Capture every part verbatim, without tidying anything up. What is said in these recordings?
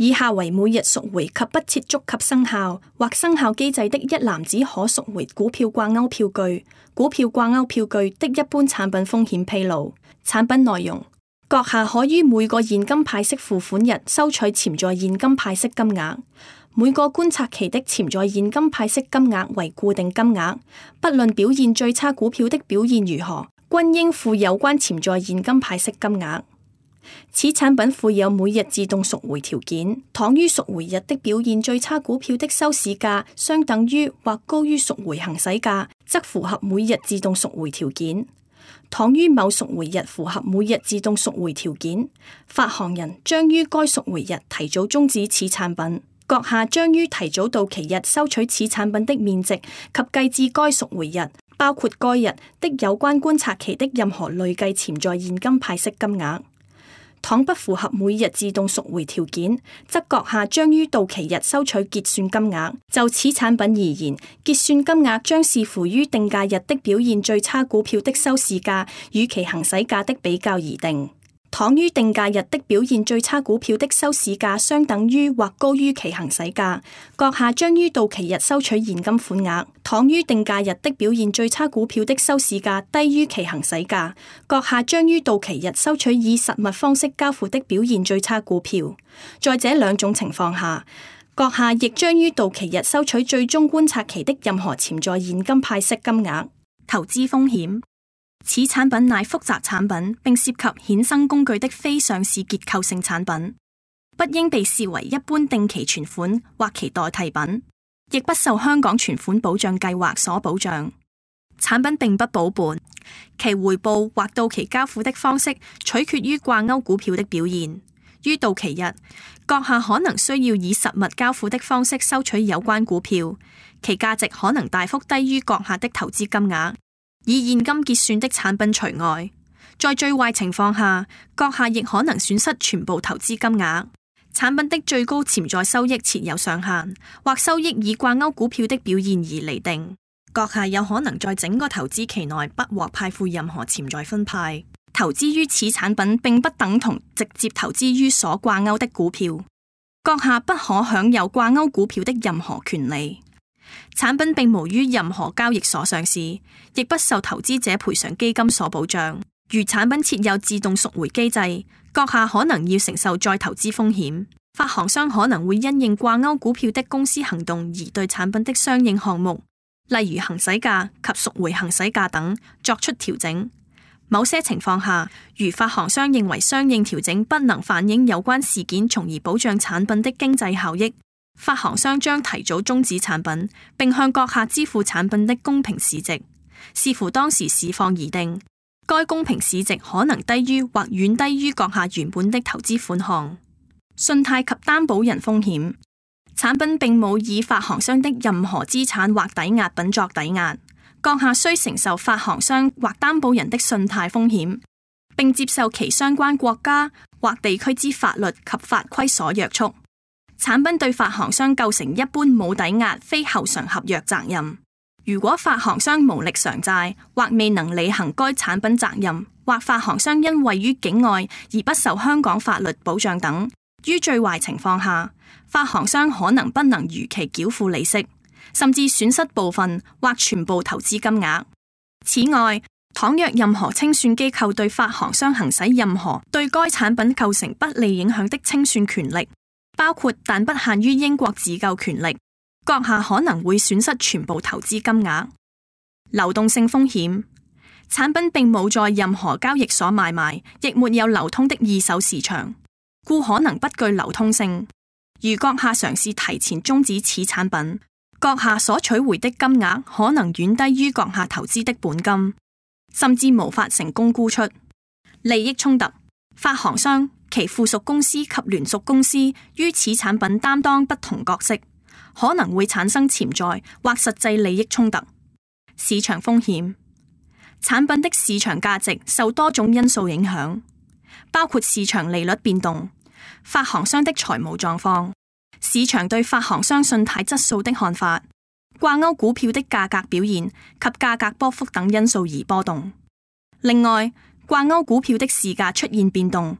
以下為每日贖回及不設觸及生效或生效機制的一籃子可贖回股票掛鈎票據、股票掛鈎票據的一般產品風險披露。產品內容：閣下可於每個現金派息付款日收取潛在現金派息金額，每個觀察期的潛在現金派息金額為固定金額，不論表現最差股票的表現如何，均應付有關潛在現金派息金額。此產品附有每日自動贖回條件，倘於贖回日的表現最差股票的收市價相等於或高於贖回行使價，則符合每日自動贖回條件。倘於某贖回日符合每日自動贖回條件，發行人將於該贖回日提早終止此產品。閣下將於提早到期日收取此產品的面值及計至該贖回日，包括該日的有關觀察期的任何累計潛在現金派息金額。倘不符合每日自動贖回條件，則閣下將於到期日收取結算金額。就此產品而言，結算金額將視乎於定價日的表現最差股票的收市價與其行使價的比較而定。倘於定價日的表現最差股票的收市價相等於或高於其行使價，閣下將於到期日收取現金款額。倘於定價日的表現最差股票的收市價低於其行使價，閣下將於到期日收取以實物方式交付的表現最差股票。在這兩種情況下，閣下亦將於到期日收取最終觀察期的任何潛在現金派息金額。投資風險：此產品乃複雜產品，並涉及衍生工具的非上市結構性產品，不應被視為一般定期存款或其代替品，亦不受香港存款保障計劃所保障。產品並不保本，其回報或到期交付的方式取決於掛鈎股票的表現。於到期日，閣下可能需要以實物交付的方式收取有關股票，其價值可能大幅低於閣下的投資金額。以現金結算的產品除外，在最壞情況下，閣下亦可能損失全部投資金額。產品的最高潛在收益設有上限，或收益以掛鈎股票的表現而釐定。閣下有可能在整個投資期內不獲派付任何潛在分派。投資於此產品並不等同直接投資於所掛鈎的股票，閣下不可享有掛鈎股票的任何權利。產品並無於任何交易所上市，亦不受投資者賠償基金所保障。如產品設有自動贖回機制，閣下可能要承受再投資風險。發行商可能會因應掛鈎股票的公司行動而對產品的相應項目，例如行使價及贖回行使價等作出調整。某些情況下，如發行商認為相應調整不能反映有關事件，從而保障產品的經濟效益，發行商將提早終止產品，並向閣下支付產品的公平市值，視乎當時市況而定。該公平市值可能低於或遠低於閣下原本的投資款項。信貸及擔保人風險：產品並冇以發行商的任何資產或抵押品作抵押，閣下需承受發行商或擔保人的信貸風險，並接受其相關國家或地區之法律及法規所約束。產品對發行商構成一般冇抵押非後償合約責任。如果發行商無力償債或未能履行該產品責任，或發行商因位於境外而不受香港法律保障等，於最壞情況下，發行商可能不能如期繳付利息，甚至損失部分或全部投資金額。此外，倘若任何清算機構對發行商行使任何對該產品構成不利影響的清算權力，包括但不限於英國自救權力，閣下可能會損失全部投資金額。流動性風險：產品並冇在任何交易所買賣，亦沒有流通的二手市場，故可能不具流通性。如閣下嘗試提前終止此產品，閣下所取回的金額可能遠低於閣下投資的本金，甚至無法成功沽出。利益衝突：發行商、其附屬公司及聯屬公司於此產品擔當不同角色，可能會產生潛在或實際利益衝突。市場風險：產品的市場價值受多種因素影響，包括市場利率變動、發行商的財務狀況、市場對發行商信貸質素的看法、掛鈎股票的價格表現及價格波幅等因素而波動。另外，掛鈎股票的市價出現變動，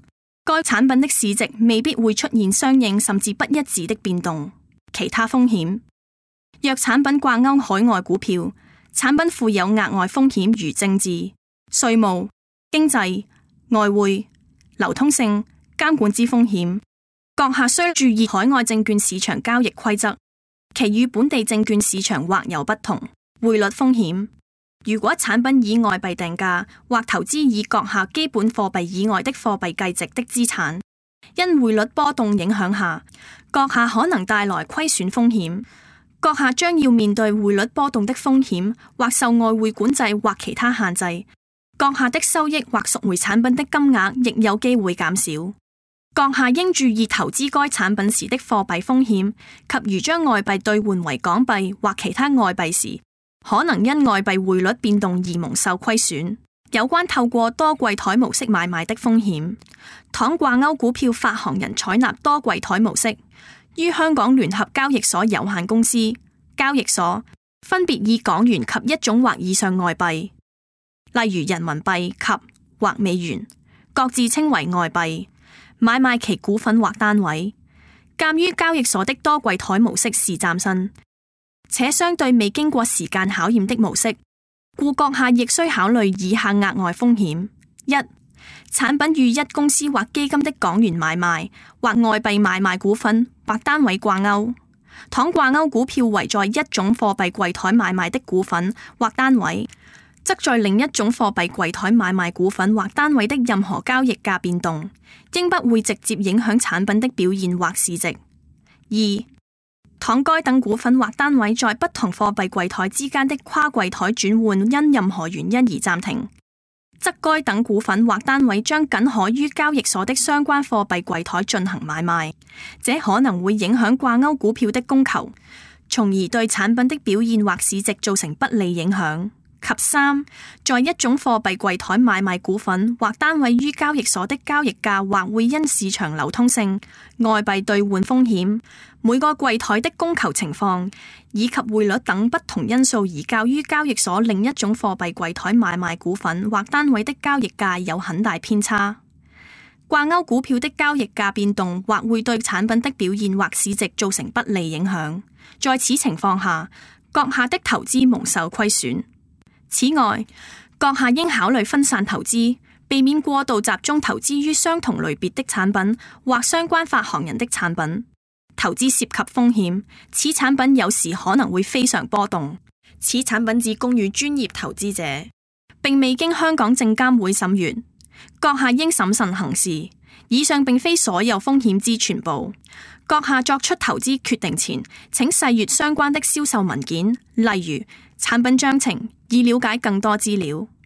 該產品的市值未必會出現相應甚至不一致的變動。其他風險：若產品掛鈎海外股票，產品附有額外風險如政治、稅務、經濟、外匯、流通性、監管之風險。閣下需注意海外證券市場交易規則，其與本地證券市場或有不同。匯率風險：如果產品以外幣定價或投資以閣下基本貨幣以外的貨幣計值的資產，因匯率波動影響下，閣下可能帶來虧損風險。閣下將要面對匯率波動的風險，或受外匯管制或其他限制。閣下的收益或贖回產品的金額亦有機會減少。閣下應注意投資該產品時的貨幣風險，及如將外幣兌換為港幣或其他外幣時，可能因外幣匯率變動而蒙受虧損。有關透過多櫃台模式買賣的風險，倘掛鈎股票發行人採納多櫃台模式，於香港聯合交易所有限公司交易所分別以港元及一種或以上外幣，例如人民幣及或美元，各自稱為外幣，買賣其股份或單位。鑒於交易所的多櫃台模式是嶄新且相對未經過時間考驗的模式，故閣下亦需考慮以下額外風險：一、產品與一公司或基金的港元買賣或外幣買賣股份或單位掛鈎，倘掛鈎股票為在一種貨幣櫃台買賣的股份或單位，則在另一種貨幣櫃台買賣股份或單位的任何交易價變動，應不會直接影響產品的表現或市值。二、倘該等股份或單位在不同貨幣櫃台之間的跨櫃台轉換因任何原因而暫停，則該等股份或單位將僅可於交易所的相關貨幣櫃台進行買賣，這可能會影響掛鈎股票的供求，從而對產品的表現或市值造成不利影響。及三，在一種貨幣櫃台買賣股份或單位於交易所的交易價或會因市場流通性、外幣兌換風險、每個櫃台的供求情況以及匯率等不同因素而較於交易所另一種貨幣櫃台買賣股份或單位的交易價有很大偏差。掛鈎股票的交易價變動或會對產品的表現或市值造成不利影響，在此情況下，閣下的投資蒙受虧損。此外，閣下應考慮分散投資，避免過度集中投資於相同類別的產品或相關發行人的產品。投資涉及風險，此產品有時可能會非常波動。此產品只供予專業投資者，並未經香港證監會審閱。閣下應審慎行事。以上並非所有風險之全部。閣下作出投資決定前，請細閱相關的銷售文件，例如產品章程，以了解更多資料。